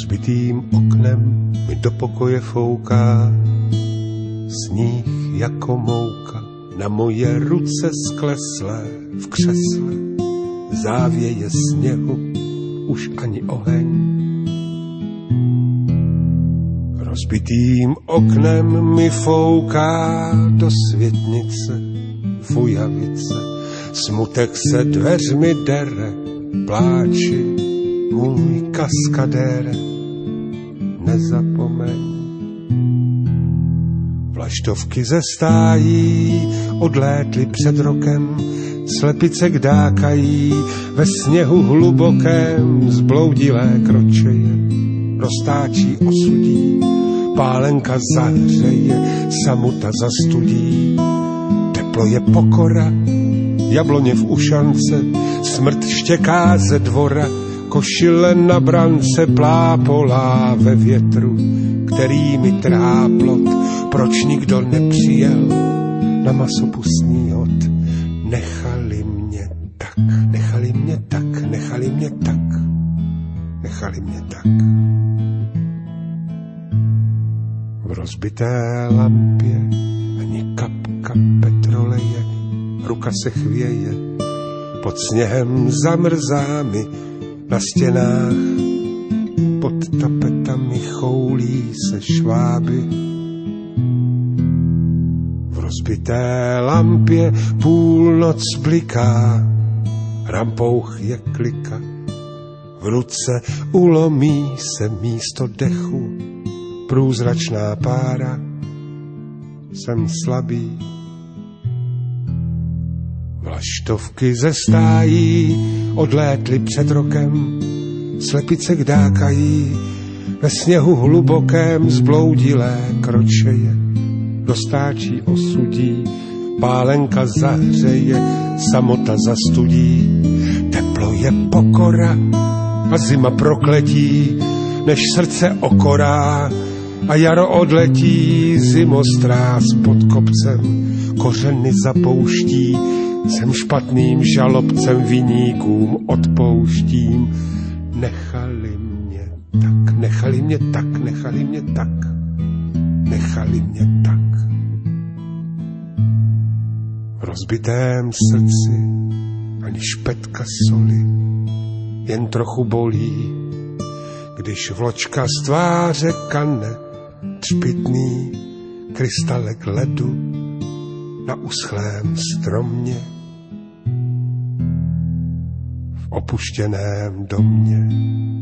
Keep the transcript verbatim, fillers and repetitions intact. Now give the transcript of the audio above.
Rozbitým oknem mi do pokoje fouká sníh jako mouka na moje ruce skleslé v křesle. Závěje sněhu, už ani oheň. Rozbitým oknem mi fouká do světnice fujavice. Smutek se dveřmi dere, pláči můj kaskadére. Nezapomeň. Vlaštovky ze stájí odlétly před rokem, slepice kdákají ve sněhu hlubokém, zbloudilé kročeje roztáčí osudí, pálenka zahřeje, samuta zastudí. Teplo je pokora, jabloně v ušance, smrt štěká ze dvora, košile na brance plápolá ve větru, který mi trhá plot. Proč nikdo nepřijel na masopustní hod? Nechali mě tak, nechali mě tak, nechali mě tak, nechali mě tak. V rozbité lampě ani kapka petroleje, ruka se chvěje, pod sněhem zamrzá mi na stěnách, pod tapetami choulí se šváby. V rozbité lampě půlnoc bliká, rampouch je klika, v ruce ulomí se místo dechu průzračná pára. Jsem slabý. Vlaštovky ze stájí odlétly před rokem, slepice kdákají ve sněhu hlubokém, zbloudilé kročeje dostáčí osudí, pálenka zahřeje, samota zastudí. Teplo je pokora a zima prokletí, než srdce okorá a jaro odletí. Zimostráz pod kopcem kořeny zapouští, jsem špatným žalobcem, viníkům odpouštím. Nechali mě tak, nechali mě tak, nechali mě tak, nechali mě tak. V rozbitém srdci ani špetka soli, jen trochu bolí, když vločka z tváře kane třpitný krystalek ledu na uschlém stromě v opuštěném domě.